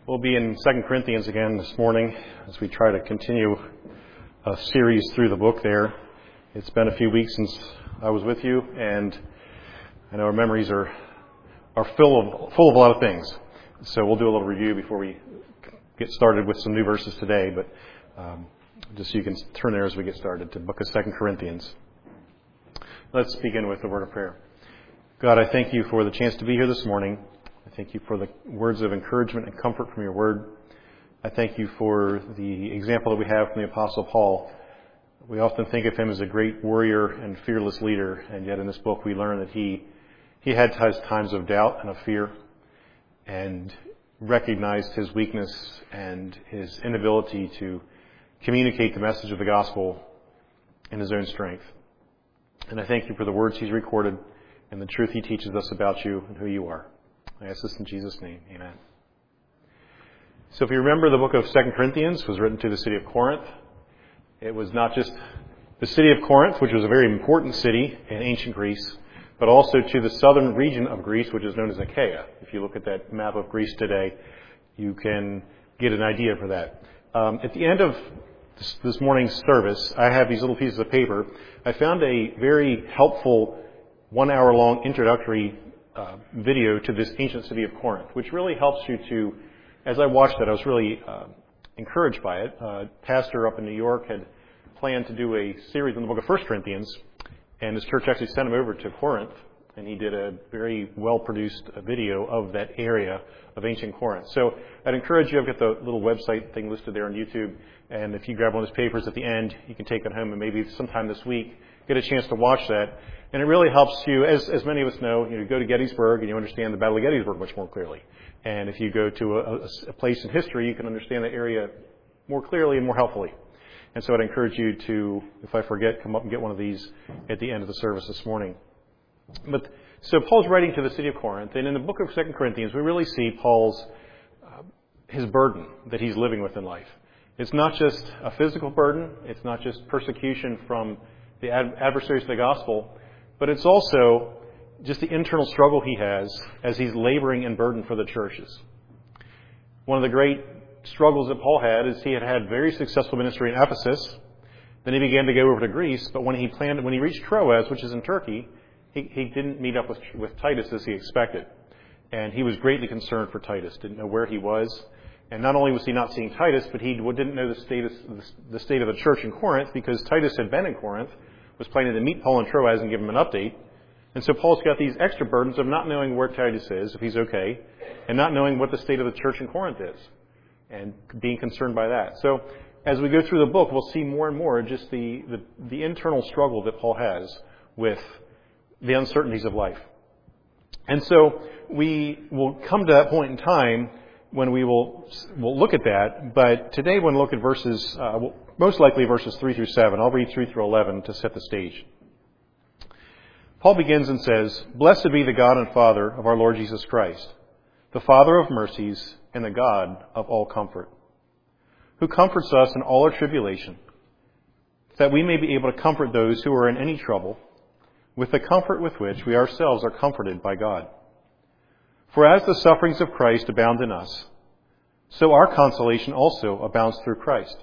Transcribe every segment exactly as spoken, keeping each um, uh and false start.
We'll be in Second Corinthians again this morning as we try to continue a series through the book there. It's been a few weeks since I was with you, and I know our memories are are full of full of a lot of things. So we'll do a little review before we get started with some new verses today, but um, just so you can turn there as we get started to the book of Second Corinthians. Let's begin with the word of prayer. God, I thank you for the chance to be here this morning. I thank you for the words of encouragement and comfort from your word. I thank you for the example that we have from the Apostle Paul. We often think of him as a great warrior and fearless leader, and yet in this book we learn that he he had times of doubt and of fear and recognized his weakness and his inability to communicate the message of the gospel in his own strength. And I thank you for the words he's recorded and the truth he teaches us about you and who you are. I ask this in Jesus' name. Amen. So if you remember, the book of Second Corinthians was written to the city of Corinth. It was not just the city of Corinth, which was a very important city in ancient Greece, but also to the southern region of Greece, which is known as Achaia. If you look at that map of Greece today, you can get an idea for that. Um, at the end of this, this morning's service, I have these little pieces of paper. I found a very helpful one-hour-long introductory Uh, video to this ancient city of Corinth, which really helps you to, as I watched it, I was really uh, encouraged by it. Uh, pastor up in New York had planned to do a series on the book of First Corinthians, and his church actually sent him over to Corinth, and he did a very well-produced video of that area of ancient Corinth. So I'd encourage you, I've got the little website thing listed there on YouTube, and if you grab one of those papers at the end, you can take it home and maybe sometime this week get a chance to watch that. And it really helps you, as as many of us know, you know, go to Gettysburg and you understand the Battle of Gettysburg much more clearly. And if you go to a, a, a place in history, you can understand the area more clearly and more helpfully. And so I'd encourage you to, if I forget, come up and get one of these at the end of the service this morning. But so Paul's writing to the city of Corinth, and in the book of Second Corinthians, we really see Paul's uh, his burden that he's living with in life. It's not just a physical burden. It's not just persecution from the ad- adversaries of the gospel. But it's also just the internal struggle he has as he's laboring in burden for the churches. One of the great struggles that Paul had is he had had very successful ministry in Ephesus. Then he began to go over to Greece. But when he planned, when he reached Troas, which is in Turkey, he, he didn't meet up with, with Titus as he expected. And he was greatly concerned for Titus, didn't know where he was. And not only was he not seeing Titus, but he didn't know the status, the state of the church in Corinth, because Titus had been in Corinth, was planning to meet Paul in Troas and give him an update. And so Paul's got these extra burdens of not knowing where Titus is, if he's okay, and not knowing what the state of the church in Corinth is, and being concerned by that. So as we go through the book, we'll see more and more just the, the, the internal struggle that Paul has with the uncertainties of life. And so we will come to that point in time when we will we'll look at that. But today we're going to look at verses, uh, well, most likely verses three through seven. I'll read three through eleven to set the stage. Paul begins and says, "Blessed be the God and Father of our Lord Jesus Christ, the Father of mercies and the God of all comfort, who comforts us in all our tribulation, that we may be able to comfort those who are in any trouble with the comfort with which we ourselves are comforted by God. For as the sufferings of Christ abound in us, so our consolation also abounds through Christ.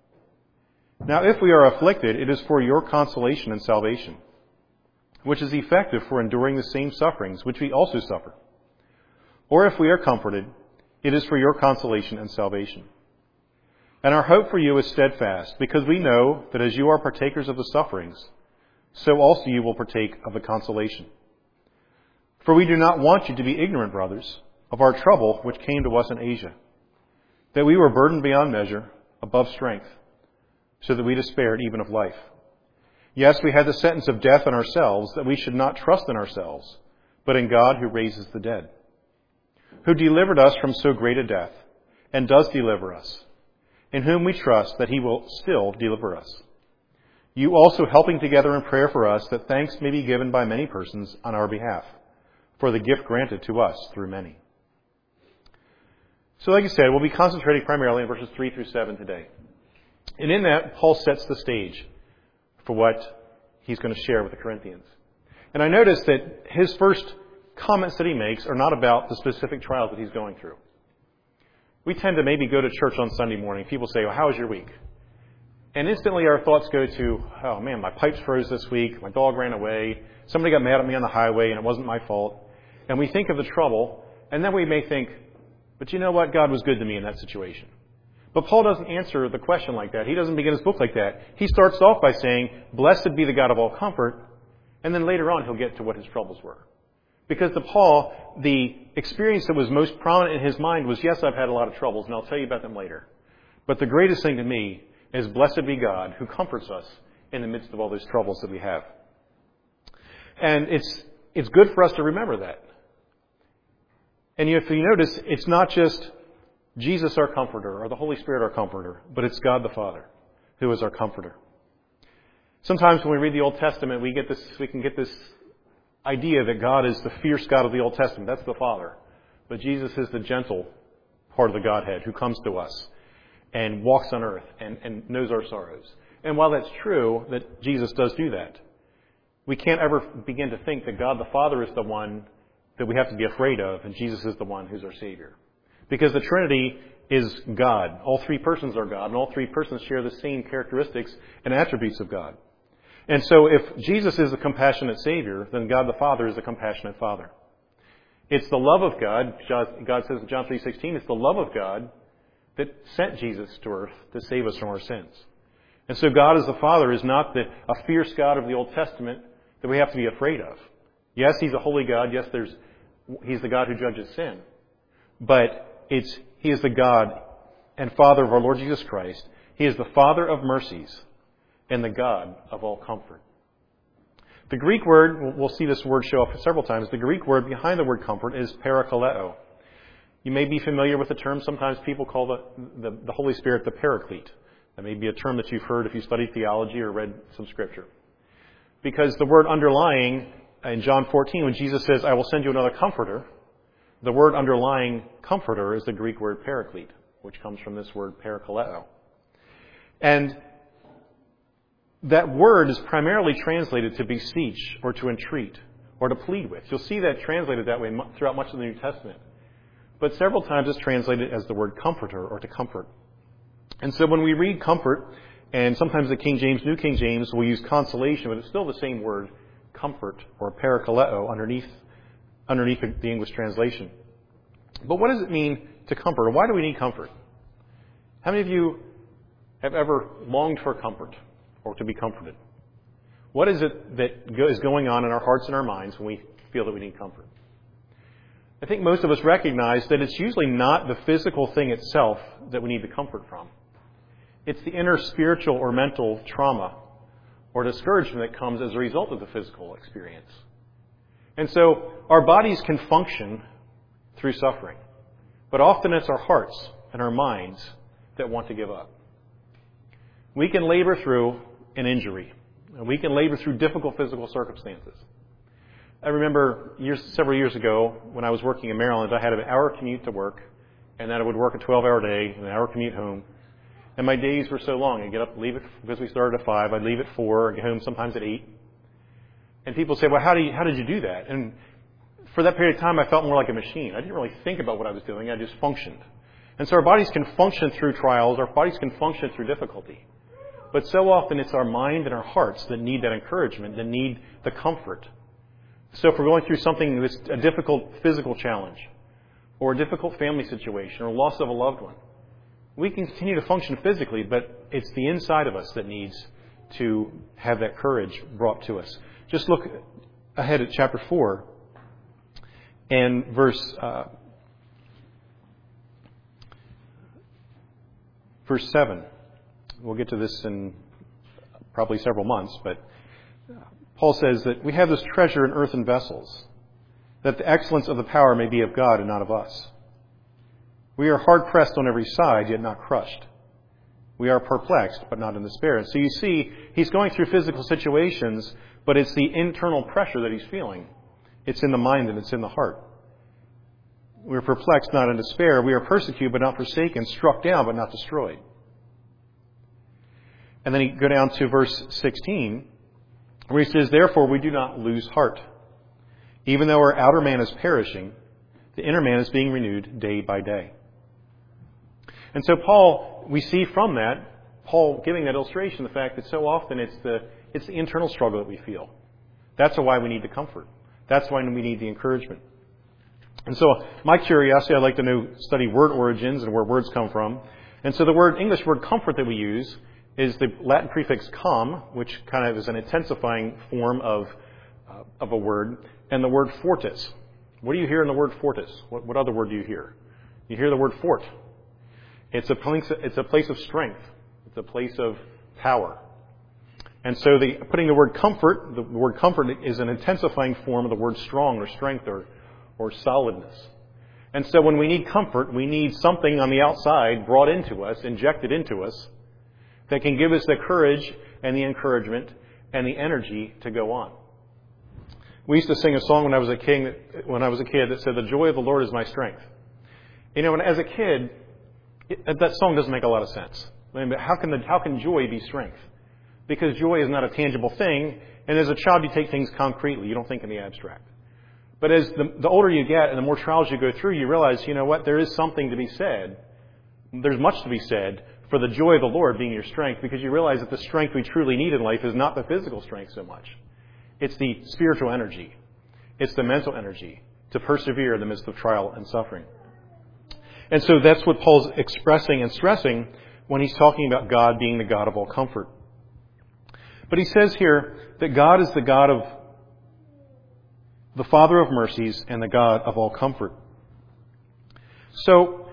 Now if we are afflicted, it is for your consolation and salvation, which is effective for enduring the same sufferings which we also suffer. Or if we are comforted, it is for your consolation and salvation. And our hope for you is steadfast, because we know that as you are partakers of the sufferings, so also you will partake of the consolation. For we do not want you to be ignorant, brothers, of our trouble which came to us in Asia, that we were burdened beyond measure, above strength, so that we despaired even of life. Yes, we had the sentence of death on ourselves, that we should not trust in ourselves, but in God who raises the dead, who delivered us from so great a death, and does deliver us, in whom we trust that he will still deliver us. You also helping together in prayer for us, that thanks may be given by many persons on our behalf, for the gift granted to us through many." So like I said, we'll be concentrating primarily on verses three through seven today. And in that, Paul sets the stage for what he's going to share with the Corinthians. And I notice that his first comments that he makes are not about the specific trials that he's going through. We tend to maybe go to church on Sunday morning. People say, well, how was your week? And instantly our thoughts go to, oh man, my pipes froze this week. My dog ran away. Somebody got mad at me on the highway and it wasn't my fault. And we think of the trouble, and then we may think, but you know what? God was good to me in that situation. But Paul doesn't answer the question like that. He doesn't begin his book like that. He starts off by saying, blessed be the God of all comfort, and then later on he'll get to what his troubles were. Because to Paul, the experience that was most prominent in his mind was, yes, I've had a lot of troubles, and I'll tell you about them later. But the greatest thing to me is blessed be God who comforts us in the midst of all those troubles that we have. And it's it's good for us to remember that. And if you notice, it's not just Jesus our comforter or the Holy Spirit our comforter, but it's God the Father who is our comforter. Sometimes when we read the Old Testament, we get this we can get this idea that God is the fierce God of the Old Testament. That's the Father. But Jesus is the gentle part of the Godhead who comes to us and walks on earth and, and knows our sorrows. And while that's true that Jesus does do that, we can't ever begin to think that God the Father is the one that we have to be afraid of and Jesus is the one who's our Savior. Because the Trinity is God. All three persons are God, and all three persons share the same characteristics and attributes of God. And so if Jesus is a compassionate Savior, then God the Father is a compassionate Father. It's the love of God, God says in John three sixteen, it's the love of God that sent Jesus to earth to save us from our sins. And so God as the Father is not the, a fierce God of the Old Testament that we have to be afraid of. Yes, He's a holy God. Yes, there's He's the God who judges sin. But it's He is the God and Father of our Lord Jesus Christ. He is the Father of mercies and the God of all comfort. The Greek word, we'll see this word show up several times, the Greek word behind the word comfort is parakaleo. You may be familiar with the term. Sometimes people call the, the, the Holy Spirit the Paraclete. That may be a term that you've heard if you studied theology or read some Scripture. Because the word underlying in John fourteen, when Jesus says, I will send you another comforter, the word underlying comforter is the Greek word paraclete, which comes from this word parakaleo. And that word is primarily translated to beseech or to entreat or to plead with. You'll see that translated that way throughout much of the New Testament. But several times it's translated as the word comforter or to comfort. And so when we read comfort, and sometimes the King James, New King James will use consolation, but it's still the same word, comfort or parakaleo underneath, underneath the English translation. But what does it mean to comfort? Or why do we need comfort? How many of you have ever longed for comfort or to be comforted? What is it that is going on in our hearts and our minds when we feel that we need comfort? I think most of us recognize that it's usually not the physical thing itself that we need the comfort from. It's the inner spiritual or mental trauma or discouragement that comes as a result of the physical experience. And so our bodies can function through suffering, but often it's our hearts and our minds that want to give up. We can labor through an injury, and we can labor through difficult physical circumstances. I remember years, several years ago when I was working in Maryland, I had an hour commute to work, and then I would work a twelve-hour day and an hour commute home. And my days were so long. I'd get up, leave it, because we started at five, I'd leave at four, I'd get home sometimes at eight. And people say, well, how, do you, how did you do that? And for that period of time, I felt more like a machine. I didn't really think about what I was doing. I just functioned. And so our bodies can function through trials. Our bodies can function through difficulty. But so often it's our mind and our hearts that need that encouragement, that need the comfort. So if we're going through something that's a difficult physical challenge, or a difficult family situation, or loss of a loved one, we can continue to function physically, but it's the inside of us that needs to have that courage brought to us. Just look ahead at chapter four and verse uh, verse seven. We'll get to this in probably several months, but Paul says that we have this treasure in earthen vessels, that the excellence of the power may be of God and not of us. We are hard-pressed on every side, yet not crushed. We are perplexed, but not in despair. And so you see, he's going through physical situations, but it's the internal pressure that he's feeling. It's in the mind and it's in the heart. We are perplexed, not in despair. We are persecuted, but not forsaken, struck down, but not destroyed. And then you go down to verse sixteen, where he says, therefore we do not lose heart. Even though our outer man is perishing, the inner man is being renewed day by day. And so Paul, we see from that, Paul giving that illustration, the fact that so often it's the, it's the internal struggle that we feel. That's why we need the comfort. That's why we need the encouragement. And so my curiosity, I'd like to know, study word origins and where words come from. And so the word, English word comfort that we use is the Latin prefix com, which kind of is an intensifying form of, uh, of a word, and the word fortis. What do you hear in the word fortis? What, what other word do you hear? You hear the word fort. It's a place, it's a place of strength. It's a place of power. And so the, putting the word comfort, the word comfort is an intensifying form of the word strong or strength or, or solidness. And so when we need comfort, we need something on the outside brought into us, injected into us, that can give us the courage and the encouragement and the energy to go on. We used to sing a song when I was a king, when I was a kid that said, "The joy of the Lord is my strength." You know, and as a kid, it, that song doesn't make a lot of sense. I mean, how can the, how can joy be strength? Because joy is not a tangible thing, and as a child you take things concretely. You don't think in the abstract. But as the, the older you get and the more trials you go through, you realize, you know what, there is something to be said. There's much to be said for the joy of the Lord being your strength, because you realize that the strength we truly need in life is not the physical strength so much. It's the spiritual energy. It's the mental energy to persevere in the midst of trial and suffering. And so that's what Paul's expressing and stressing when he's talking about God being the God of all comfort. But he says here that God is the God of the Father of mercies and the God of all comfort. So,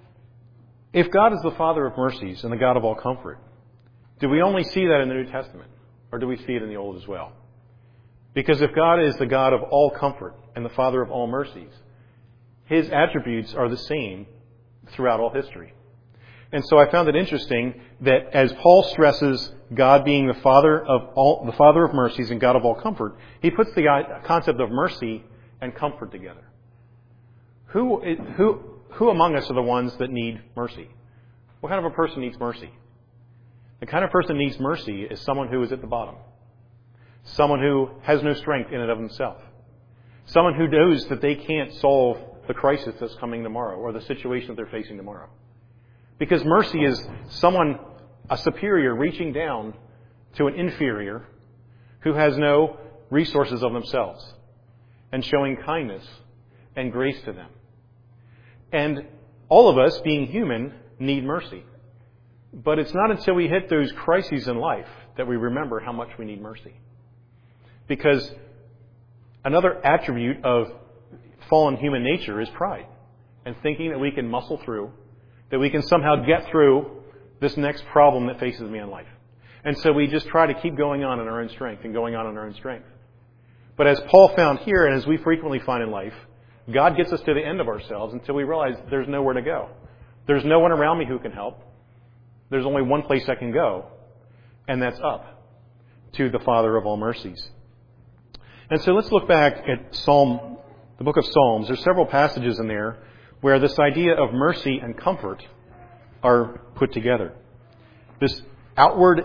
if God is the Father of mercies and the God of all comfort, do we only see that in the New Testament? Or do we see it in the Old as well? Because if God is the God of all comfort and the Father of all mercies, His attributes are the same throughout all history. And so I found it interesting that as Paul stresses God being the Father of all, the Father of mercies and God of all comfort, he puts the concept of mercy and comfort together. Who, who, who among us are the ones that need mercy? What kind of a person needs mercy? The kind of person that needs mercy is someone who is at the bottom. Someone who has no strength in and of himself. Someone who knows that they can't solve the crisis that's coming tomorrow or the situation that they're facing tomorrow. Because mercy is someone, a superior, reaching down to an inferior who has no resources of themselves and showing kindness and grace to them. And all of us, being human, need mercy. But it's not until we hit those crises in life that we remember how much we need mercy. Because another attribute of fallen human nature is pride and thinking that we can muscle through, that we can somehow get through this next problem that faces me in life. And so we just try to keep going on in our own strength and going on in our own strength. But as Paul found here, and as we frequently find in life, God gets us to the end of ourselves until we realize there's nowhere to go. There's no one around me who can help. There's only one place I can go, and that's up to the Father of all mercies. And so let's look back at Psalm, the book of Psalms. There's several passages in there where this idea of mercy and comfort are put together. This outward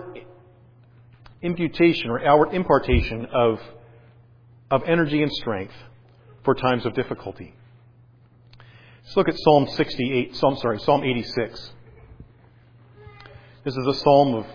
imputation or outward impartation of, of energy and strength for times of difficulty. Let's look at Psalm sixty-eight, Psalm, sorry, Psalm eighty-six. This is a psalm of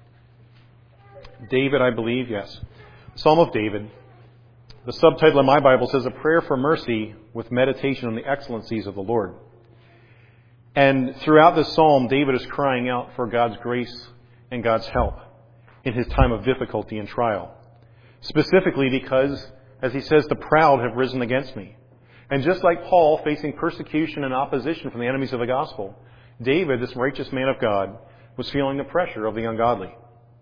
David, I believe, yes. Psalm of David. The subtitle in my Bible says, "A Prayer for Mercy with Meditation on the Excellencies of the Lord." And throughout this psalm, David is crying out for God's grace and God's help in his time of difficulty and trial. Specifically because, as he says, the proud have risen against me. And just like Paul facing persecution and opposition from the enemies of the gospel, David, this righteous man of God, was feeling the pressure of the ungodly.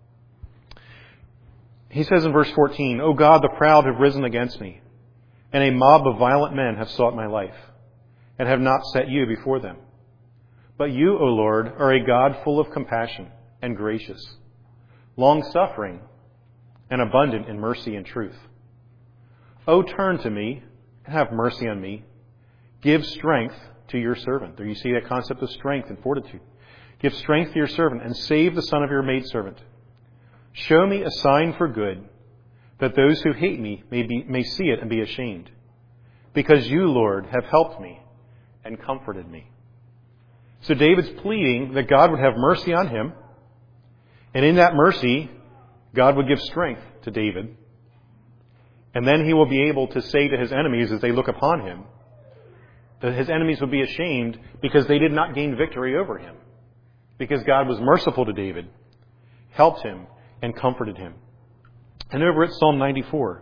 He says in verse fourteen, "O God, the proud have risen against me, and a mob of violent men have sought my life, and have not set you before them. But you, O Lord, are a God full of compassion and gracious, long-suffering, and abundant in mercy and truth. O turn to me, and have mercy on me. Give strength to your servant." There you see that concept of strength and fortitude. "Give strength to your servant, and save the son of your maidservant. Show me a sign for good, that those who hate me may, be, may see it and be ashamed. Because you, Lord, have helped me and comforted me." So David's pleading that God would have mercy on him, and in that mercy, God would give strength to David. And then he will be able to say to his enemies as they look upon him, that his enemies would be ashamed because they did not gain victory over him. Because God was merciful to David, helped him, and comforted him. And over at Psalm ninety-four.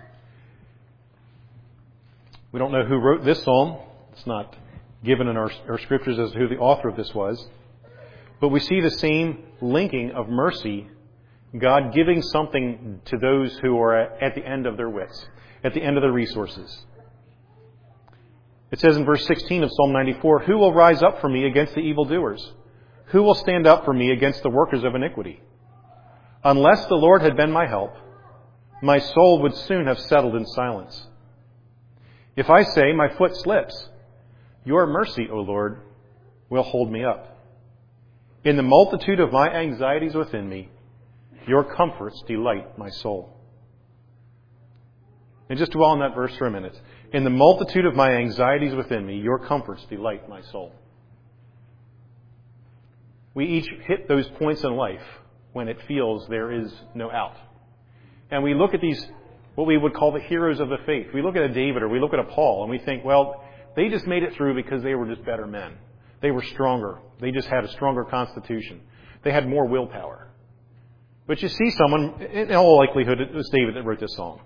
We don't know who wrote this psalm. It's not given in our, our scriptures as to who the author of this was. But we see the same linking of mercy, God giving something to those who are at the end of their wits, at the end of their resources. It says in verse sixteen of Psalm ninety-four, "Who will rise up for me against the evildoers? Who will stand up for me against the workers of iniquity? Unless the Lord had been my help, my soul would soon have settled in silence. If I say my foot slips, your mercy, O Lord, will hold me up. In the multitude of my anxieties within me, your comforts delight my soul." And just dwell on that verse for a minute. In the multitude of my anxieties within me, your comforts delight my soul. We each hit those points in life when it feels there is no out. And we look at these, what we would call the heroes of the faith. We look at a David or we look at a Paul and we think, well, they just made it through because they were just better men. They were stronger. They just had a stronger constitution. They had more willpower. But you see someone, in all likelihood, it was David that wrote this song.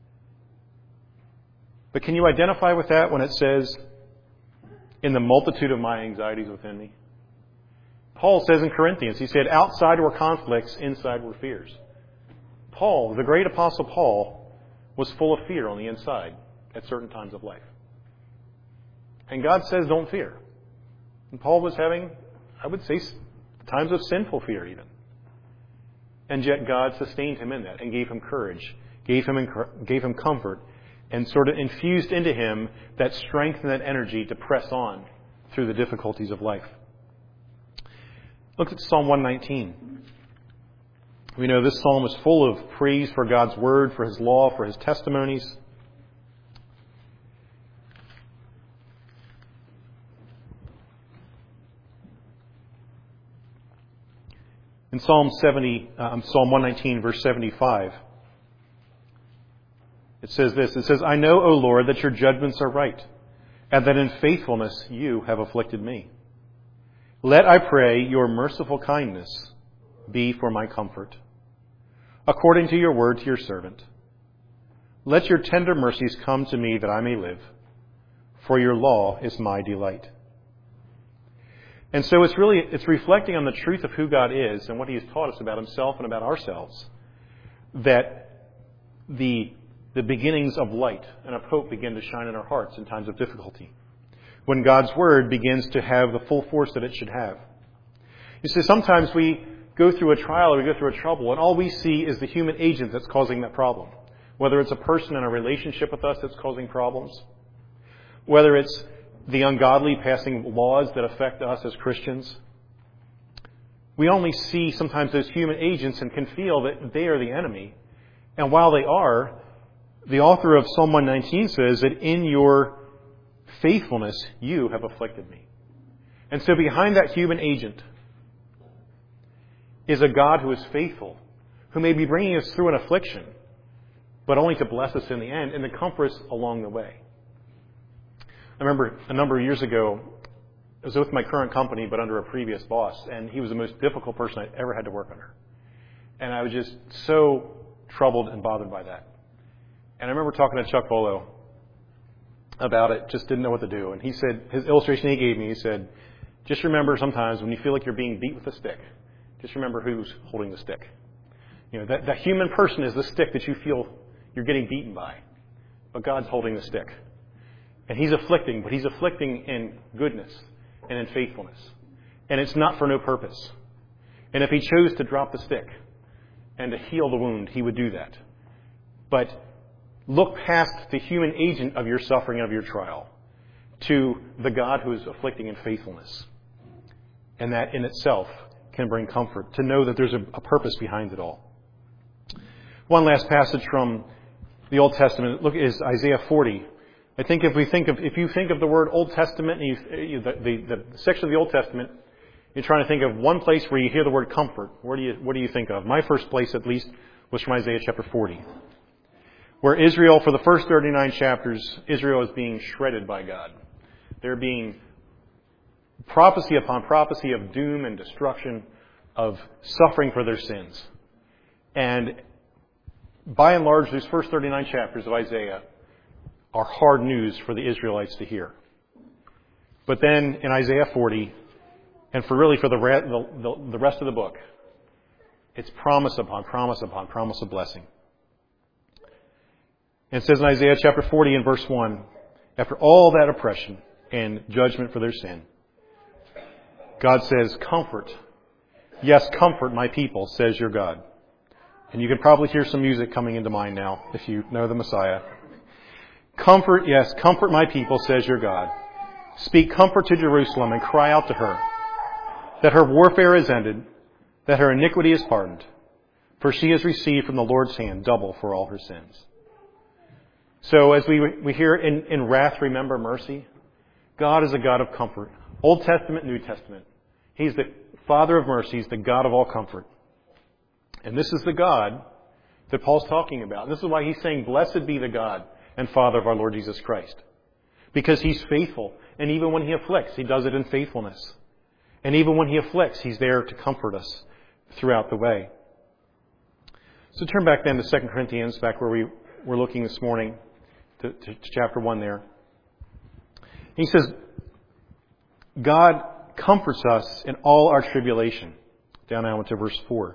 But can you identify with that when it says, in the multitude of my anxieties within me? Paul says in Corinthians, he said, outside were conflicts, inside were fears. Paul, the great apostle Paul, was full of fear on the inside at certain times of life. And God says, don't fear. And Paul was having, I would say, times of sinful fear even. And yet God sustained him in that and gave him courage, gave him, gave him comfort, and sort of infused into him that strength and that energy to press on through the difficulties of life. Look at Psalm one nineteen. We know this psalm is full of praise for God's word, for his law, for his testimonies. In Psalm seventy, uh, Psalm one nineteen, verse seventy-five, it says this. It says, "I know, O Lord, that your judgments are right, and that in faithfulness you have afflicted me. Let, I pray, your merciful kindness be for my comfort, according to your word to your servant. Let your tender mercies come to me that I may live, for your law is my delight." And so it's really, it's reflecting on the truth of who God is and what he has taught us about himself and about ourselves, that the, the beginnings of light and of hope begin to shine in our hearts in times of difficulty, when God's word begins to have the full force that it should have. You see, sometimes we go through a trial or we go through a trouble, and all we see is the human agent that's causing that problem. Whether it's a person in a relationship with us that's causing problems, whether it's the ungodly passing laws that affect us as Christians. We only see sometimes those human agents and can feel that they are the enemy. And while they are, the author of Psalm one nineteen says that in your faithfulness you have afflicted me. And so behind that human agent is a God who is faithful, who may be bringing us through an affliction, but only to bless us in the end and to comfort us along the way. I remember a number of years ago, I was with my current company, but under a previous boss, and he was the most difficult person I'd ever had to work under. And I was just so troubled and bothered by that. And I remember talking to Chuck Bolo about it, just didn't know what to do. And he said, his illustration he gave me, he said, just remember sometimes when you feel like you're being beat with a stick, just remember who's holding the stick. You know, that, that human person is the stick that you feel you're getting beaten by. But God's holding the stick. And he's afflicting, but he's afflicting in goodness and in faithfulness. And it's not for no purpose. And if he chose to drop the stick and to heal the wound, he would do that. But look past the human agent of your suffering and of your trial to the God who is afflicting in faithfulness. And that in itself can bring comfort, to know that there's a, a purpose behind it all. One last passage from the Old Testament, look, is Isaiah forty, I think if we think of, if you think of the word Old Testament, and you, you, the, the, the section of the Old Testament, you're trying to think of one place where you hear the word comfort. Where do you, what do you think of? My first place, at least, was from Isaiah chapter forty. Where Israel, for the first thirty-nine chapters, Israel is being shredded by God. They're being prophecy upon prophecy of doom and destruction, of suffering for their sins. And by and large, these first thirty-nine chapters of Isaiah are hard news for the Israelites to hear. But then in Isaiah forty, and for really for the, re- the, the, the rest of the book, it's promise upon promise upon promise of blessing. And it says in Isaiah chapter forty and verse one, after all that oppression and judgment for their sin, God says, comfort. Yes, comfort my people, says your God. And you can probably hear some music coming into mind now, if you know the Messiah. Comfort, yes, comfort my people, says your God. Speak comfort to Jerusalem and cry out to her that her warfare is ended, that her iniquity is pardoned, for she has received from the Lord's hand double for all her sins. So as we we hear in, in wrath, remember mercy. God is a God of comfort. Old Testament, New Testament. He's the Father of mercies, the God of all comfort. And this is the God that Paul's talking about. This is why he's saying, blessed be the God and Father of our Lord Jesus Christ. Because he's faithful. And even when he afflicts, he does it in faithfulness. And even when he afflicts, he's there to comfort us throughout the way. So turn back then to Second Corinthians, back where we were looking this morning, to, to, to chapter one there. He says, God comforts us in all our tribulation. Down now into verse four.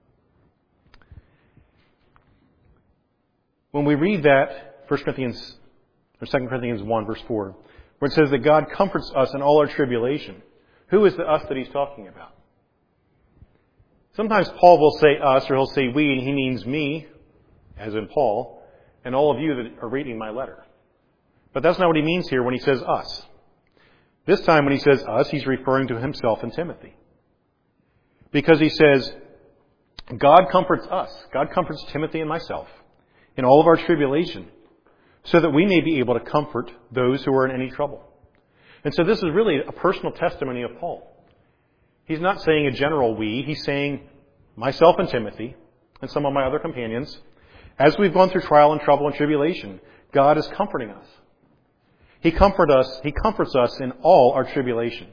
When we read that, First Corinthians, or Second Corinthians one, verse four, where it says that God comforts us in all our tribulation, who is the us that he's talking about? Sometimes Paul will say us, or he'll say we, and he means me, as in Paul, and all of you that are reading my letter. But that's not what he means here when he says us. This time when he says us, he's referring to himself and Timothy. Because he says, God comforts us. God comforts Timothy and myself in all of our tribulation, so that we may be able to comfort those who are in any trouble. And so this is really a personal testimony of Paul. He's not saying a general we. He's saying myself and Timothy and some of my other companions, as we've gone through trial and trouble and tribulation, God is comforting us. He comfort us. He comforts us in all our tribulation.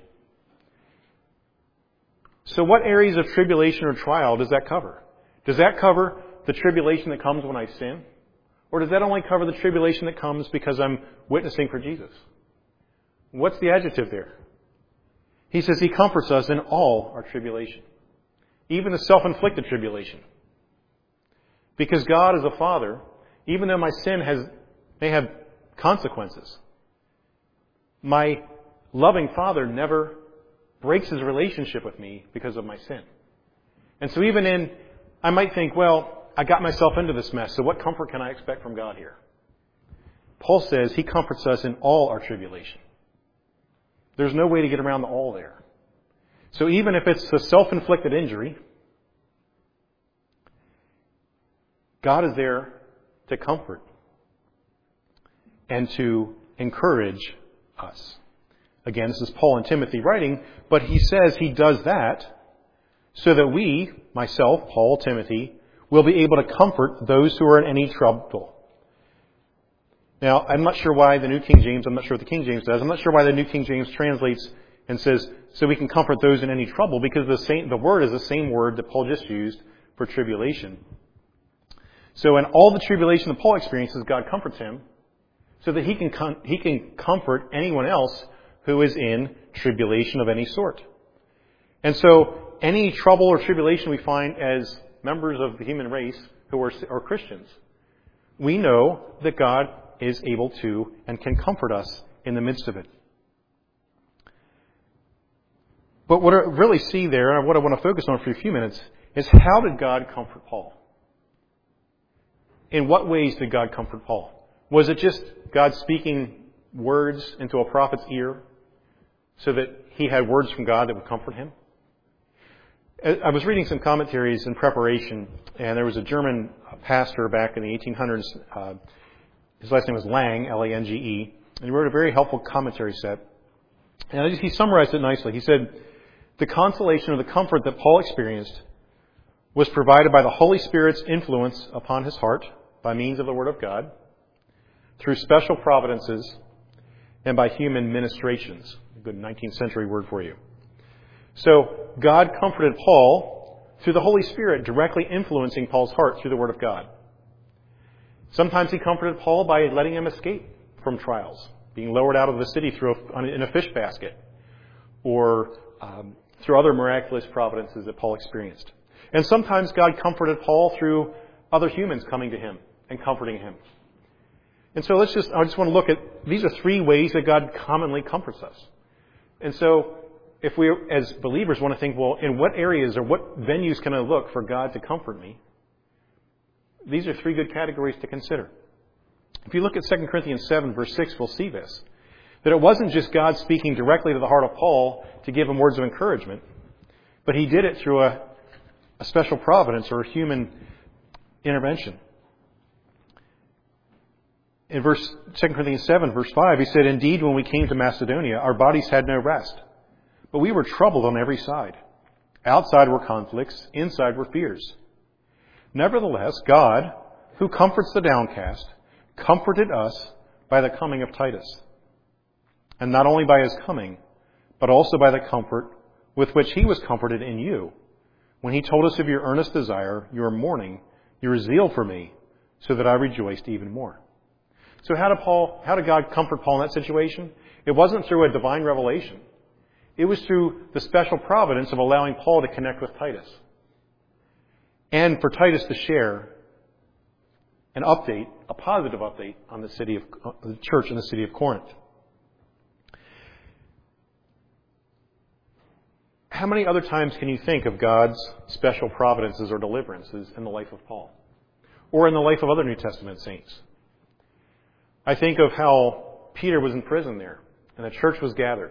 So what areas of tribulation or trial does that cover? Does that cover the tribulation that comes when I sin? Or does that only cover the tribulation that comes because I'm witnessing for Jesus? What's the adjective there? He says he comforts us in all our tribulation. Even the self-inflicted tribulation. Because God is a Father, even though my sin has may have consequences, my loving Father never breaks his relationship with me because of my sin. And so even in, I might think, well, I got myself into this mess, so what comfort can I expect from God here? Paul says he comforts us in all our tribulation. There's no way to get around the all there. So even if it's a self-inflicted injury, God is there to comfort and to encourage us. Again, this is Paul and Timothy writing, but he says he does that so that we, myself, Paul, Timothy, will be able to comfort those who are in any trouble. Now, I'm not sure why the New King James, I'm not sure what the King James does, I'm not sure why the New King James translates and says, so we can comfort those in any trouble, because the same, the word is the same word that Paul just used for tribulation. So in all the tribulation that Paul experiences, God comforts him so that he can com- he can comfort anyone else who is in tribulation of any sort. And so any trouble or tribulation we find as members of the human race who are, are Christians, we know that God is able to and can comfort us in the midst of it. But what I really see there, and what I want to focus on for a few minutes, is how did God comfort Paul? In what ways did God comfort Paul? Was it just God speaking words into a prophet's ear so that he had words from God that would comfort him? I was reading some commentaries in preparation, and there was a German pastor back in the eighteen hundreds. Uh, his last name was Lang, L A N G E, and he wrote a very helpful commentary set. And he summarized it nicely. He said, the consolation or the comfort that Paul experienced was provided by the Holy Spirit's influence upon his heart by means of the Word of God, through special providences, and by human ministrations. A good nineteenth century word for you. So God comforted Paul through the Holy Spirit directly influencing Paul's heart through the Word of God. Sometimes he comforted Paul by letting him escape from trials, being lowered out of the city through a, in a fish basket, or um, through other miraculous providences that Paul experienced. And sometimes God comforted Paul through other humans coming to him and comforting him. And so let's just, I just want to look at, these are three ways that God commonly comforts us. And so if we, as believers, want to think, well, in what areas or what venues can I look for God to comfort me? These are three good categories to consider. If you look at Second Corinthians seven, verse six, we'll see this. That it wasn't just God speaking directly to the heart of Paul to give him words of encouragement, but he did it through a, a special providence or a human intervention. In verse Second Corinthians seven, verse five, he said, indeed, when we came to Macedonia, our bodies had no rest, but we were troubled on every side. Outside were conflicts, inside were fears. Nevertheless, God, who comforts the downcast, comforted us by the coming of Titus. And not only by his coming, but also by the comfort with which he was comforted in you, when he told us of your earnest desire, your mourning, your zeal for me, so that I rejoiced even more. So how did Paul, how did God comfort Paul in that situation? It wasn't through a divine revelation. It was through the special providence of allowing Paul to connect with Titus. And for Titus to share an update, a positive update on the city of uh, the church in the city of Corinth. How many other times can you think of God's special providences or deliverances in the life of Paul? Or in the life of other New Testament saints? I think of how Peter was in prison there, and the church was gathered.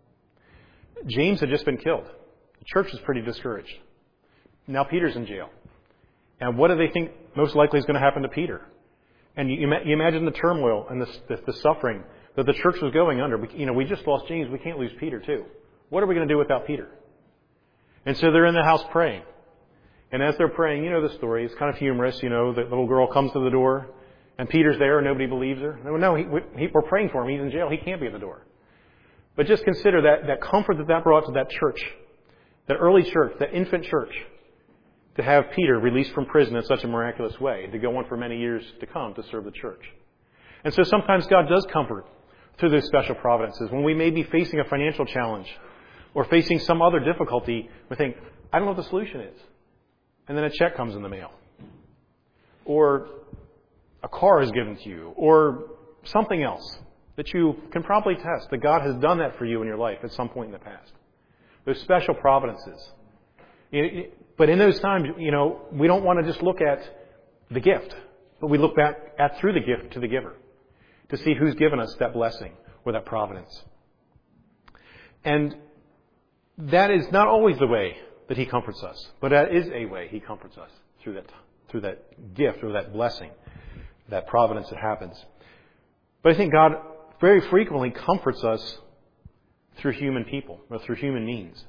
James had just been killed. The church was pretty discouraged. Now Peter's in jail. And what do they think most likely is going to happen to Peter? And you, you imagine the turmoil and the, the, the suffering that the church was going under. We, you know, we just lost James. We can't lose Peter too. What are we going to do without Peter? And so they're in the house praying. And as they're praying, you know the story. It's kind of humorous. You know, the little girl comes to the door, and Peter's there, and nobody believes her. No, no, he, he, we're praying for him. He's in jail. He can't be at the door. But just consider that, that comfort that that brought to that church, that early church, that infant church, to have Peter released from prison in such a miraculous way, to go on for many years to come to serve the church. And so sometimes God does comfort through those special providences. When we may be facing a financial challenge or facing some other difficulty, we think, I don't know what the solution is. And then a check comes in the mail. Or a car is given to you. Or something else that you can probably test that God has done that for you in your life at some point in the past. Those special providences. But in those times, you know, we don't want to just look at the gift, but we look back at through the gift to the giver to see who's given us that blessing or that providence. And that is not always the way that he comforts us, but that is a way he comforts us through that, through that gift or that blessing, that providence that happens. But I think God very frequently comforts us through human people or through human means.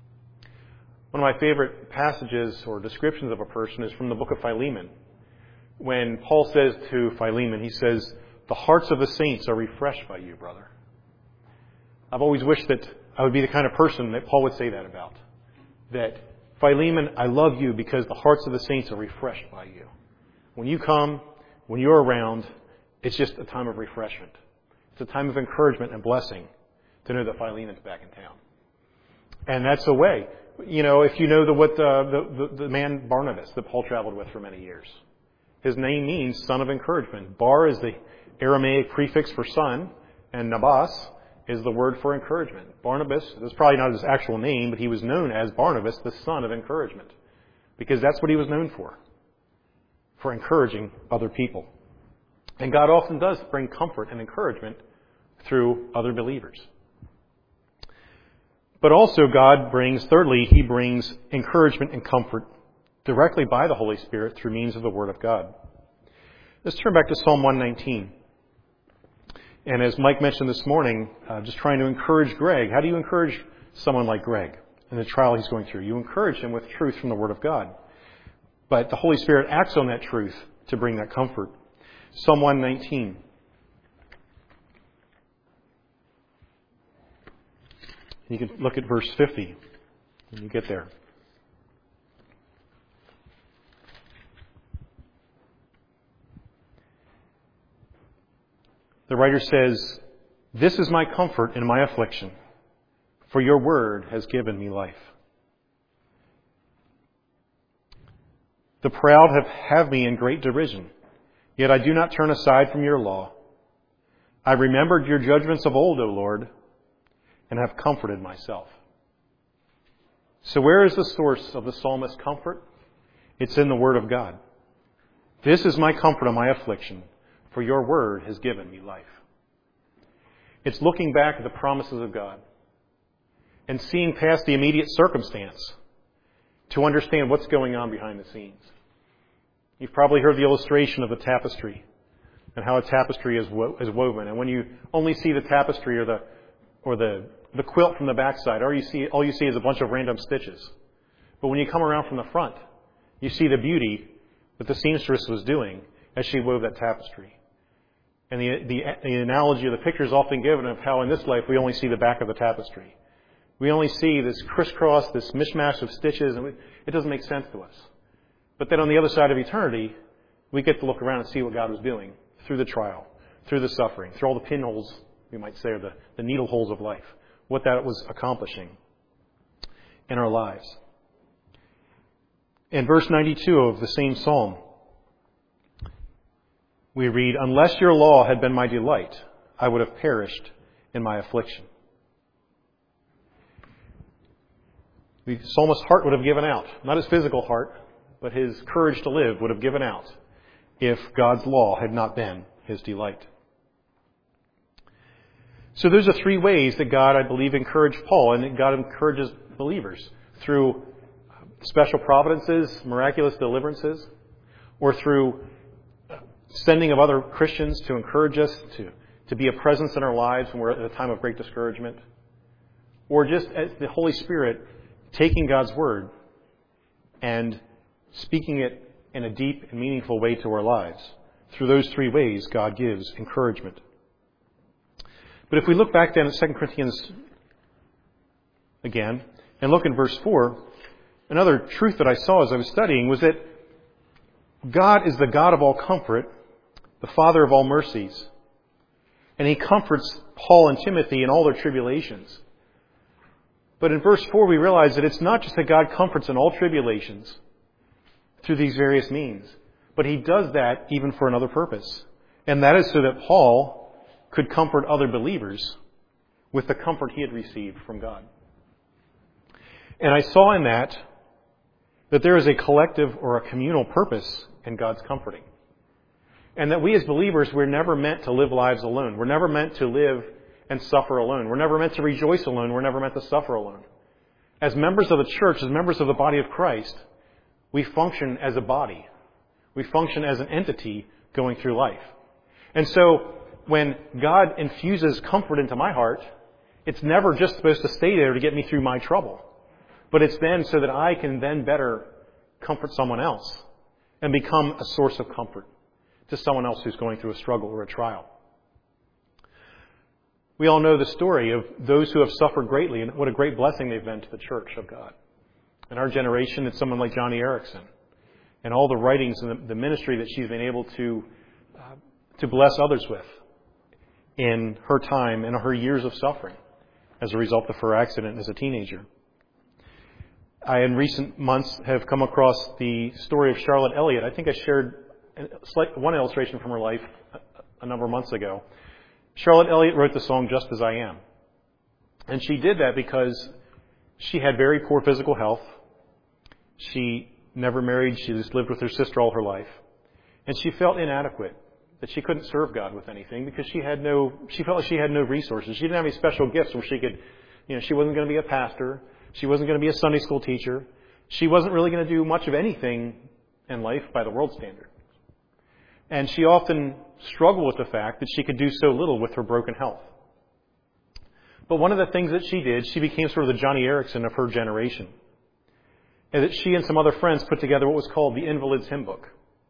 One of my favorite passages or descriptions of a person is from the book of Philemon. When Paul says to Philemon, he says, the hearts of the saints are refreshed by you, brother. I've always wished that I would be the kind of person that Paul would say that about. That, Philemon, I love you because the hearts of the saints are refreshed by you. When you come, when you're around, it's just a time of refreshment. It's a time of encouragement and blessing to know that Philemon's back in town. And that's the way. You know, if you know the, what the, the, the man Barnabas that Paul traveled with for many years. His name means son of encouragement. Bar is the Aramaic prefix for son, and Nabas is the word for encouragement. Barnabas, that's probably not his actual name, but he was known as Barnabas, the son of encouragement. Because that's what he was known for. For encouraging other people. And God often does bring comfort and encouragement through other believers. But also God brings, thirdly, he brings encouragement and comfort directly by the Holy Spirit through means of the Word of God. Let's turn back to Psalm one nineteen. And as Mike mentioned this morning, uh, just trying to encourage Greg. How do you encourage someone like Greg in the trial he's going through? You encourage him with truth from the Word of God. But the Holy Spirit acts on that truth to bring that comfort. Psalm one nineteen. You can look at verse fifty when you get there. The writer says, "This is my comfort in my affliction, for your word has given me life. The proud have, have me in great derision, yet I do not turn aside from your law. I remembered your judgments of old, O Lord, and have comforted myself." So where is the source of the psalmist's comfort? It's in the Word of God. "This is my comfort in my affliction, for your word has given me life." It's looking back at the promises of God and seeing past the immediate circumstance to understand what's going on behind the scenes. You've probably heard the illustration of the tapestry and how a tapestry is, wo- is woven. And when you only see the tapestry or the or the, the quilt from the backside, all you see all you see is a bunch of random stitches. But when you come around from the front, you see the beauty that the seamstress was doing as she wove that tapestry. And the, the, the analogy of the picture is often given of how in this life we only see the back of the tapestry. We only see this crisscross, this mishmash of stitches, and we, it doesn't make sense to us. But then on the other side of eternity, we get to look around and see what God was doing through the trial, through the suffering, through all the pinholes, we might say, or the, the needle holes of life, what that was accomplishing in our lives. In verse ninety-two of the same psalm, we read, "Unless your law had been my delight, I would have perished in my affliction." The psalmist's heart would have given out. Not his physical heart, but his courage to live would have given out if God's law had not been his delight. So those are three ways that God, I believe, encouraged Paul, and that God encourages believers through special providences, miraculous deliverances, or through sending of other Christians to encourage us, to, to be a presence in our lives when we're at a time of great discouragement, or just as the Holy Spirit taking God's Word and speaking it in a deep and meaningful way to our lives. Through those three ways, God gives encouragement. But if we look back then at Second Corinthians again, and look in verse four, another truth that I saw as I was studying was that God is the God of all comfort, the Father of all mercies. And He comforts Paul and Timothy in all their tribulations. But in verse four we realize that it's not just that God comforts in all tribulations through these various means, but He does that even for another purpose. And that is so that Paul could comfort other believers with the comfort he had received from God. And I saw in that that there is a collective or a communal purpose in God's comforting. And that we as believers, we're never meant to live lives alone. We're never meant to live and suffer alone. We're never meant to rejoice alone. We're never meant to suffer alone. As members of the church, as members of the body of Christ, we function as a body. We function as an entity going through life. And so when God infuses comfort into my heart, it's never just supposed to stay there to get me through my trouble. But it's then so that I can then better comfort someone else and become a source of comfort to someone else who's going through a struggle or a trial. We all know the story of those who have suffered greatly and what a great blessing they've been to the church of God. In our generation, it's someone like Johnny Erickson and all the writings and the, the ministry that she's been able to uh, to bless others with in her time and her years of suffering as a result of her accident as a teenager. I, in recent months, have come across the story of Charlotte Elliott. I think I shared one illustration from her life a number of months ago. Charlotte Elliott wrote the song Just As I Am. And she did that because she had very poor physical health. She never married. She just lived with her sister all her life. And she felt inadequate, that she couldn't serve God with anything because she had no, she felt like she had no resources. She didn't have any special gifts where she could, you know, she wasn't going to be a pastor. She wasn't going to be a Sunday school teacher. She wasn't really going to do much of anything in life by the world standard. And she often struggled with the fact that she could do so little with her broken health. But one of the things that she did, she became sort of the Johnny Erickson of her generation. And that she and some other friends put together what was called the Invalid's Hymn Book.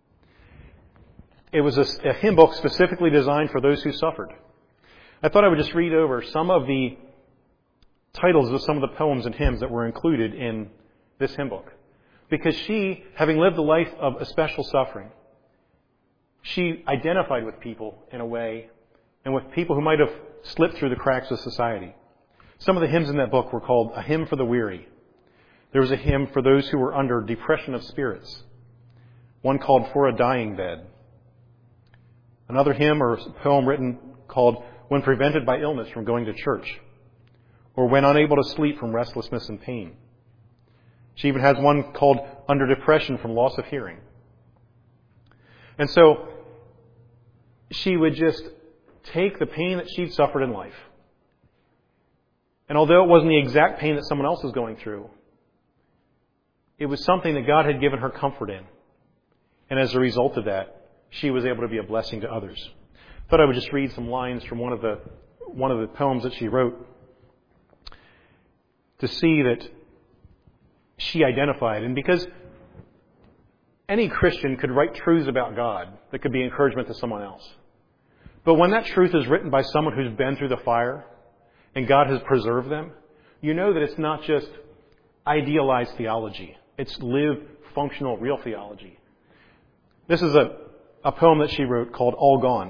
It was a, a hymn book specifically designed for those who suffered. I thought I would just read over some of the titles of some of the poems and hymns that were included in this hymn book. Because she, having lived a life of especial suffering, she identified with people in a way, and with people who might have slipped through the cracks of society. Some of the hymns in that book were called A Hymn for the Weary. There was a hymn for those who were under depression of spirits. One called For a Dying Bed. Another hymn or poem written called When Prevented by Illness from Going to Church, or When Unable to Sleep from Restlessness and Pain. She even has one called Under Depression from Loss of Hearing. And so she would just take the pain that she'd suffered in life, and although it wasn't the exact pain that someone else was going through, it was something that God had given her comfort in. And as a result of that, she was able to be a blessing to others. I thought I would just read some lines from one of the one of the poems that she wrote to see that she identified. And because any Christian could write truths about God that could be encouragement to someone else. But when that truth is written by someone who's been through the fire and God has preserved them, you know that it's not just idealized theology. It's lived, functional, real theology. This is a, a poem that she wrote called All Gone.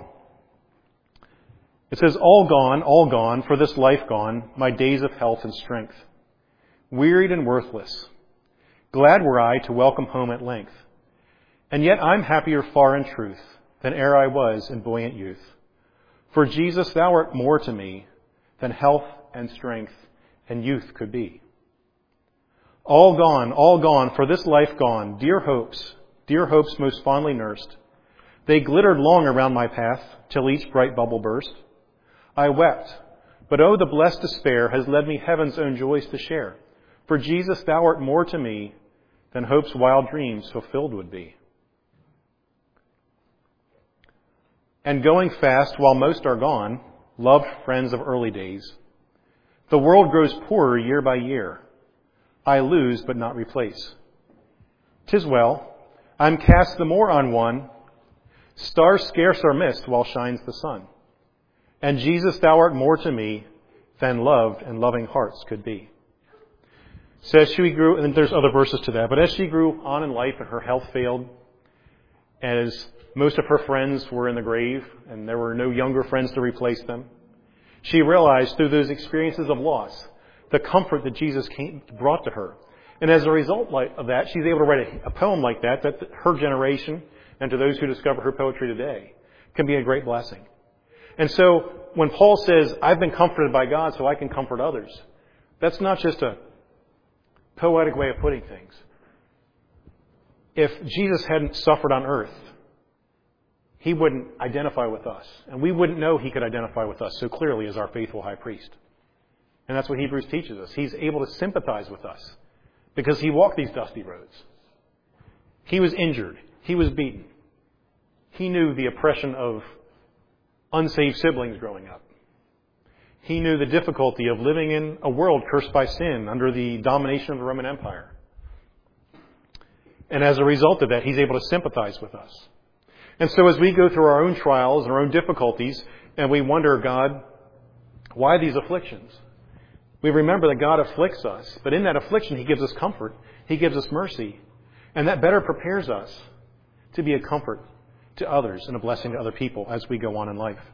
It says, All gone, all gone, for this life gone, my days of health and strength. Wearied and worthless, glad were I to welcome home at length. And yet I'm happier far in truth than ere I was in buoyant youth. For Jesus, thou art more to me than health and strength and youth could be. All gone, all gone, for this life gone, dear hopes, dear hopes most fondly nursed. They glittered long around my path till each bright bubble burst. I wept, but oh, the blessed despair has led me heaven's own joys to share. For Jesus, thou art more to me than hope's wild dreams fulfilled would be. And going fast while most are gone, loved friends of early days, the world grows poorer year by year. I lose but not replace. 'Tis well, I'm cast the more on one. Stars scarce are missed while shines the sun. And Jesus, thou art more to me than loved and loving hearts could be. So as she grew, and there's other verses to that, but as she grew on in life and her health failed, as most of her friends were in the grave and there were no younger friends to replace them, she realized through those experiences of loss the comfort that Jesus came, brought to her. And as a result of that, she's able to write a, a poem like that, that her generation, and to those who discover her poetry today, can be a great blessing. And so when Paul says, I've been comforted by God so I can comfort others, that's not just a poetic way of putting things. If Jesus hadn't suffered on earth, he wouldn't identify with us. And we wouldn't know he could identify with us so clearly as our faithful high priest. And that's what Hebrews teaches us. He's able to sympathize with us because he walked these dusty roads. He was injured. He was beaten. He knew the oppression of unsaved siblings growing up. He knew the difficulty of living in a world cursed by sin under the domination of the Roman Empire. And as a result of that, he's able to sympathize with us. And so as we go through our own trials and our own difficulties, and we wonder, God, why these afflictions? We remember that God afflicts us, but in that affliction, he gives us comfort. He gives us mercy. And that better prepares us to be a comfort to others and a blessing to other people as we go on in life.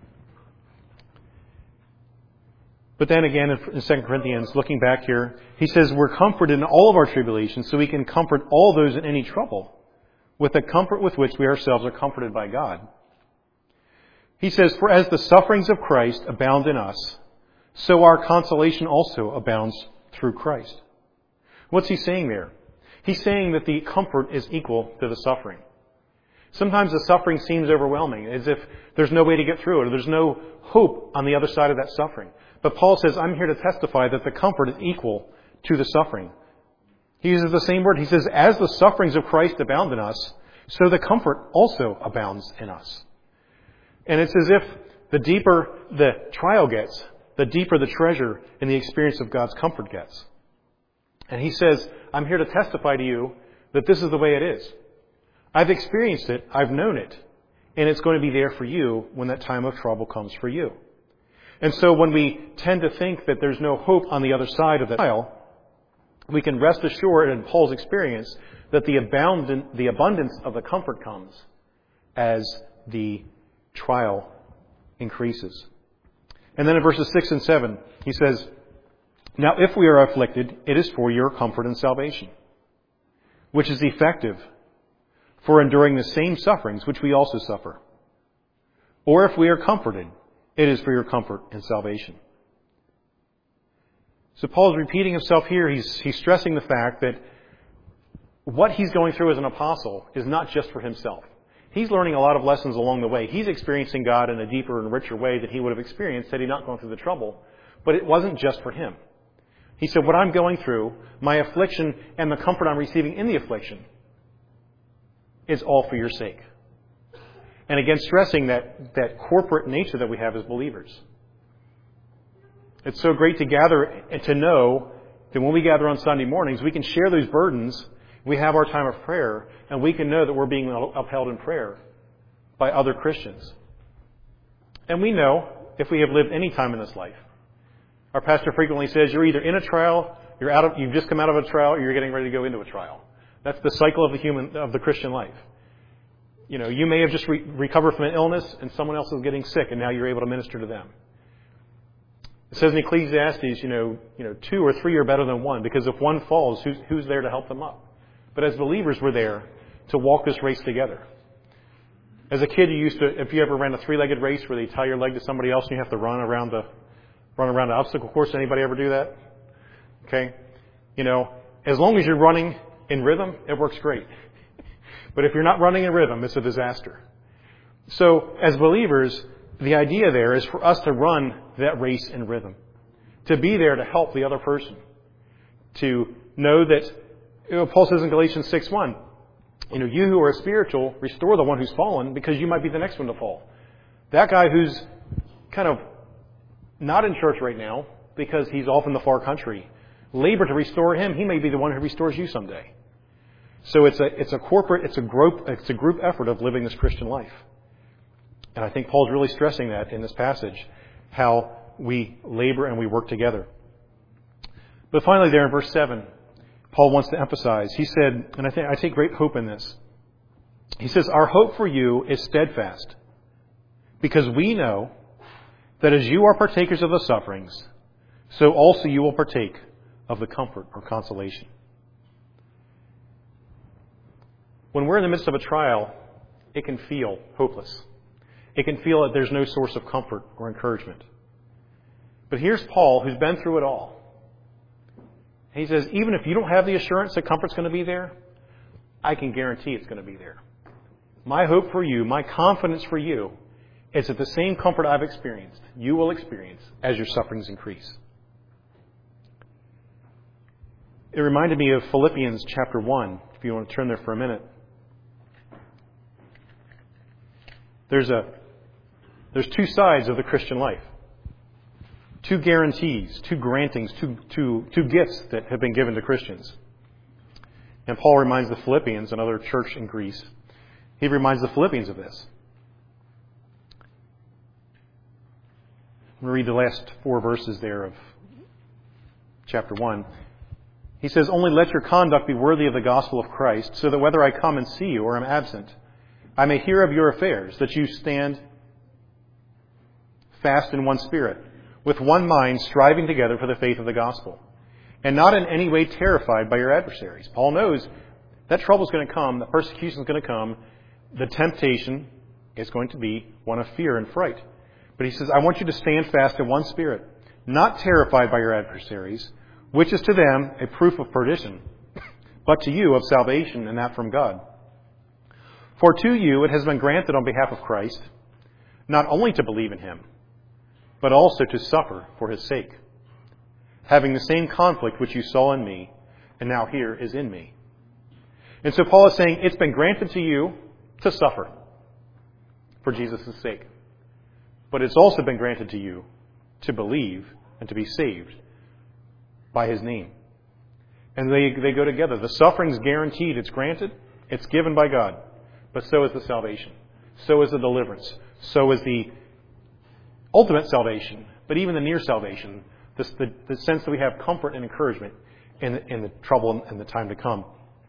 But then again, in Second Corinthians, looking back here, he says we're comforted in all of our tribulations so we can comfort all those in any trouble with the comfort with which we ourselves are comforted by God. He says, for as the sufferings of Christ abound in us, so our consolation also abounds through Christ. What's he saying there? He's saying that the comfort is equal to the suffering. Sometimes the suffering seems overwhelming, as if there's no way to get through it, or there's no hope on the other side of that suffering. But Paul says, I'm here to testify that the comfort is equal to the suffering. He uses the same word. He says, as the sufferings of Christ abound in us, so the comfort also abounds in us. And it's as if the deeper the trial gets, the deeper the treasure in the experience of God's comfort gets. And he says, I'm here to testify to you that this is the way it is. I've experienced it, I've known it, and it's going to be there for you when that time of trouble comes for you. And so when we tend to think that there's no hope on the other side of the trial, we can rest assured in Paul's experience that the abundant, the abundance of the comfort comes as the trial increases. And then in verses six and seven, he says, now if we are afflicted, it is for your comfort and salvation, which is effective for enduring the same sufferings which we also suffer. Or if we are comforted, it is for your comfort and salvation. So Paul is repeating himself here. He's, he's stressing the fact that what he's going through as an apostle is not just for himself. He's learning a lot of lessons along the way. He's experiencing God in a deeper and richer way that he would have experienced had he not gone through the trouble. But it wasn't just for him. He said, what I'm going through, my affliction and the comfort I'm receiving in the affliction, is all for your sake. And again, stressing that, that corporate nature that we have as believers. It's so great to gather and to know that when we gather on Sunday mornings, we can share those burdens. We have our time of prayer, and we can know that we're being upheld in prayer by other Christians. And we know, if we have lived any time in this life, our pastor frequently says, you're either in a trial, you're out of, you've just come out of a trial, or you're getting ready to go into a trial. That's the cycle of the human, of the Christian life. You know, you may have just re- recovered from an illness, and someone else is getting sick, and now you're able to minister to them. It says in Ecclesiastes, you know, you know, two or three are better than one, because if one falls, who's, who's there to help them up? But as believers, we're there to walk this race together. As a kid, you used to, if you ever ran a three-legged race where they tie your leg to somebody else and you have to run around the, run around the obstacle course. Anybody ever do that? Okay. You know, as long as you're running in rhythm, it works great. But if you're not running in rhythm, it's a disaster. So as believers, the idea there is for us to run that race in rhythm, to be there to help the other person, to know that, you know, Paul says in Galatians six one, you know, you who are spiritual, restore the one who's fallen, because you might be the next one to fall. That guy who's kind of not in church right now because he's off in the far country, labor to restore him. He may be the one who restores you someday. So it's a it's a corporate, it's a group, it's a group effort of living this Christian life. And I think Paul's really stressing that in this passage, how we labor and we work together. But finally there in verse seven, Paul wants to emphasize, he said, and I think I take great hope in this. He says, our hope for you is steadfast, because we know that as you are partakers of the sufferings, so also you will partake of the comfort or consolation. When we're in the midst of a trial, it can feel hopeless. It can feel that there's no source of comfort or encouragement. But here's Paul, who's been through it all. He says, even if you don't have the assurance that comfort's going to be there, I can guarantee it's going to be there. My hope for you, my confidence for you, is that the same comfort I've experienced, you will experience as your sufferings increase. It reminded me of Philippians chapter one, if you want to turn there for a minute. There's a there's two sides of the Christian life. Two guarantees, two grantings, two, two, two gifts that have been given to Christians. And Paul reminds the Philippians, another church in Greece, he reminds the Philippians of this. I'm going to read the last four verses there of chapter one. He says, only let your conduct be worthy of the gospel of Christ, so that whether I come and see you or am absent, I may hear of your affairs, that you stand fast in one spirit, with one mind striving together for the faith of the gospel, and not in any way terrified by your adversaries. Paul knows that trouble is going to come, the persecution is going to come, the temptation is going to be one of fear and fright. But he says, I want you to stand fast in one spirit, not terrified by your adversaries, which is to them a proof of perdition, but to you of salvation, and that from God. For to you it has been granted on behalf of Christ, not only to believe in him, but also to suffer for his sake, having the same conflict which you saw in me, and now here is in me. And so Paul is saying it's been granted to you to suffer for Jesus' sake. But it's also been granted to you to believe and to be saved by His name. And they, they go together. The suffering's guaranteed. It's granted. It's given by God. But so is the salvation. So is the deliverance. So is the ultimate salvation. But even the near salvation. This, the, the sense that we have comfort and encouragement in, in the trouble and the time to come.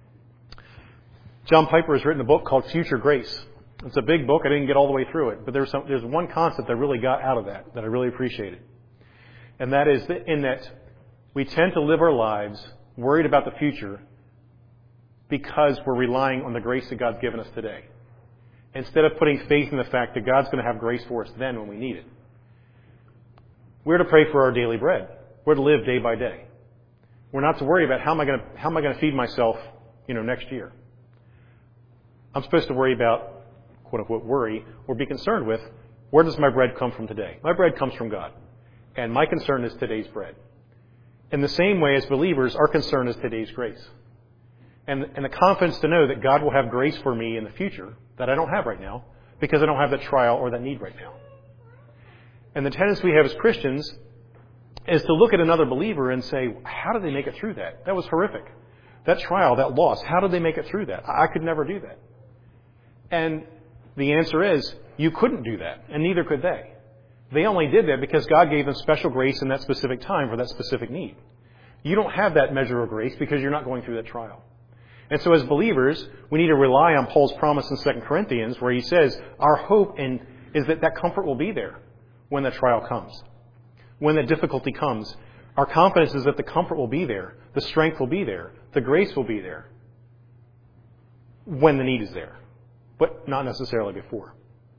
John Piper has written a book called Future Grace. It's a big book. I didn't get all the way through it. But there's, some, there's one concept I really got out of that that I really appreciated. And that is that in that we tend to live our lives worried about the future because we're relying on the grace that God's given us today, instead of putting faith in the fact that God's going to have grace for us then when we need it. We're to pray for our daily bread. We're to live day by day. We're not to worry about how am I going to how am I going to feed myself, you know, next year. I'm supposed to worry about, quote unquote, worry or be concerned with, where does my bread come from today? My bread comes from God, and my concern is today's bread. In the same way, as believers, our concern is today's grace. And, and the confidence to know that God will have grace for me in the future that I don't have right now because I don't have that trial or that need right now. And the tendency we have as Christians is to look at another believer and say, how did they make it through that? That was horrific. That trial, that loss, how did they make it through that? I could never do that. And the answer is, you couldn't do that, and neither could they. They only did that because God gave them special grace in that specific time for that specific need. You don't have that measure of grace because you're not going through that trial. And so as believers, we need to rely on Paul's promise in Second Corinthians where he says, our hope in, is that that comfort will be there when the trial comes. When the difficulty comes, our confidence is that the comfort will be there, the strength will be there, the grace will be there when the need is there, but not necessarily before.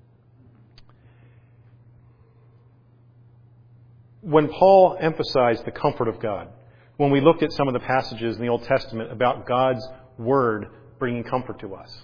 When Paul emphasized the comfort of God, when we looked at some of the passages in the Old Testament about God's Word bringing comfort to us,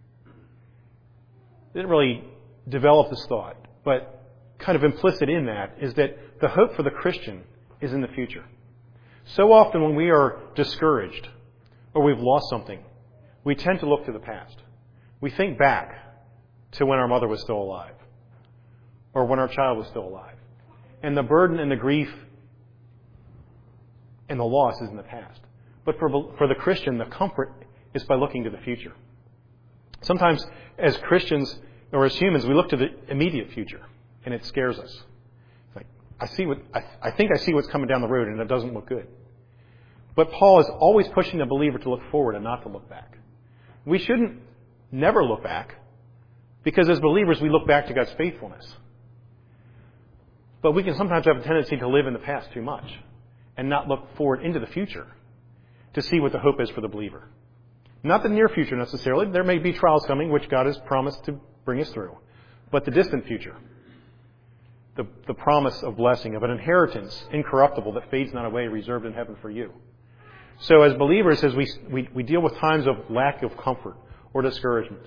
didn't really develop this thought, but kind of implicit in that is that the hope for the Christian is in the future. So often when we are discouraged or we've lost something, we tend to look to the past. We think back to when our mother was still alive or when our child was still alive. And the burden and the grief and the loss is in the past. But for, for the Christian, the comfort is by looking to the future. Sometimes as Christians or as humans, we look to the immediate future and it scares us. It's like, I see what, I, I think I see what's coming down the road and it doesn't look good. But Paul is always pushing the believer to look forward and not to look back. We shouldn't never look back because as believers, we look back to God's faithfulness. But we can sometimes have a tendency to live in the past too much and not look forward into the future to see what the hope is for the believer. Not the near future necessarily. There may be trials coming which God has promised to bring us through. But the distant future. The, the promise of blessing, of an inheritance, incorruptible, that fades not away, reserved in heaven for you. So as believers, as we, we, we deal with times of lack of comfort or discouragement,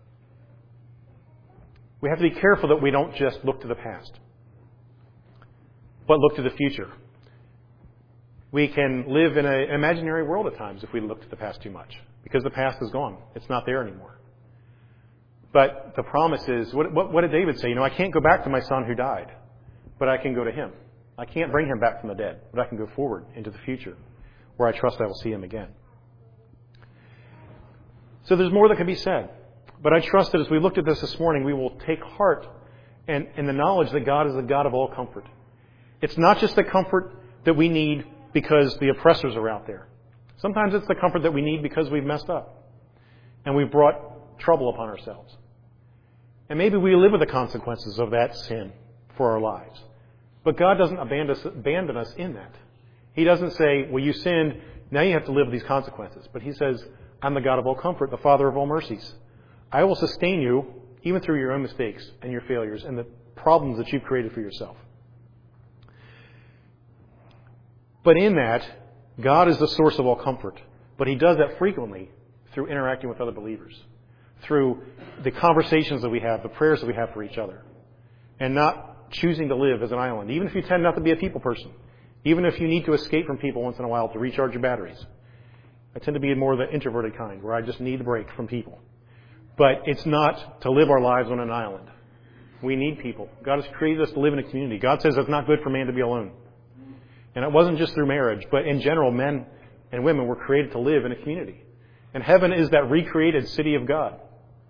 we have to be careful that we don't just look to the past, but look to the future. We can live in an imaginary world at times if we look to the past too much, because the past is gone. It's not there anymore. But the promise is, what, what, what did David say? You know, I can't go back to my son who died, but I can go to him. I can't bring him back from the dead, but I can go forward into the future where I trust I will see him again. So there's more that can be said. But I trust that as we looked at this this morning, we will take heart in, in the knowledge that God is the God of all comfort. It's not just the comfort that we need because the oppressors are out there. Sometimes it's the comfort that we need because we've messed up and we've brought trouble upon ourselves. And maybe we live with the consequences of that sin for our lives. But God doesn't abandon us, abandon us in that. He doesn't say, well, you sinned, now you have to live with these consequences. But He says, I'm the God of all comfort, the Father of all mercies. I will sustain you even through your own mistakes and your failures and the problems that you've created for yourself. But in that, God is the source of all comfort. But He does that frequently through interacting with other believers, through the conversations that we have, the prayers that we have for each other, and not choosing to live as an island, even if you tend not to be a people person, even if you need to escape from people once in a while to recharge your batteries. I tend to be more the introverted kind, where I just need a break from people. But it's not to live our lives on an island. We need people. God has created us to live in a community. God says it's not good for man to be alone. And it wasn't just through marriage, but in general, men and women were created to live in a community. And heaven is that recreated city of God,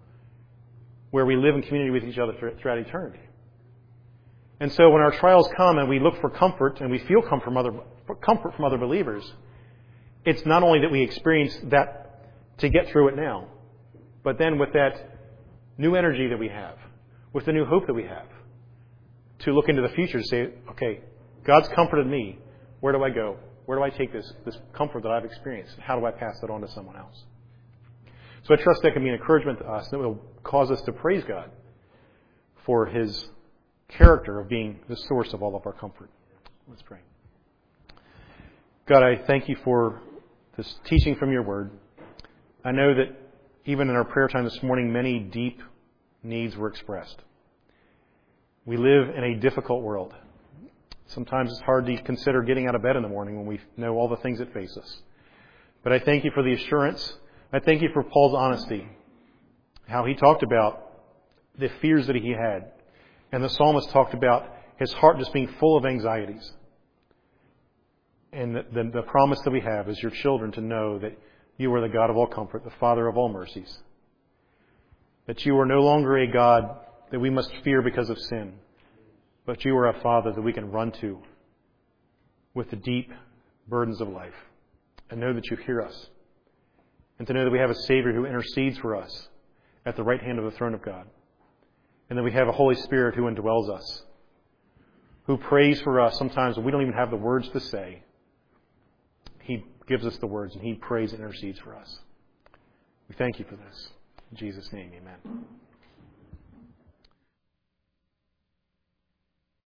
where we live in community with each other throughout eternity. And so when our trials come and we look for comfort and we feel comfort from other, comfort from other believers, it's not only that we experience that to get through it now, but then with that new energy that we have, with the new hope that we have, to look into the future to say, okay, God's comforted me. Where do I go? Where do I take this, this comfort that I've experienced? How do I pass that on to someone else? So I trust that can be an encouragement to us that will cause us to praise God for His character of being the source of all of our comfort. Let's pray. God, I thank You for this teaching from Your Word. I know that even in our prayer time this morning, many deep needs were expressed. We live in a difficult world. Sometimes it's hard to consider getting out of bed in the morning when we know all the things that face us. But I thank You for the assurance. I thank You for Paul's honesty, how he talked about the fears that he had. And the psalmist talked about his heart just being full of anxieties. And the, the, the promise that we have as Your children to know that You are the God of all comfort, the Father of all mercies. That You are no longer a God that we must fear because of sin, but You are a Father that we can run to with the deep burdens of life and know that You hear us. And to know that we have a Savior who intercedes for us at the right hand of the throne of God. And that we have a Holy Spirit who indwells us, who prays for us sometimes when we don't even have the words to say. He gives us the words and He prays and intercedes for us. We thank You for this. In Jesus' name, amen.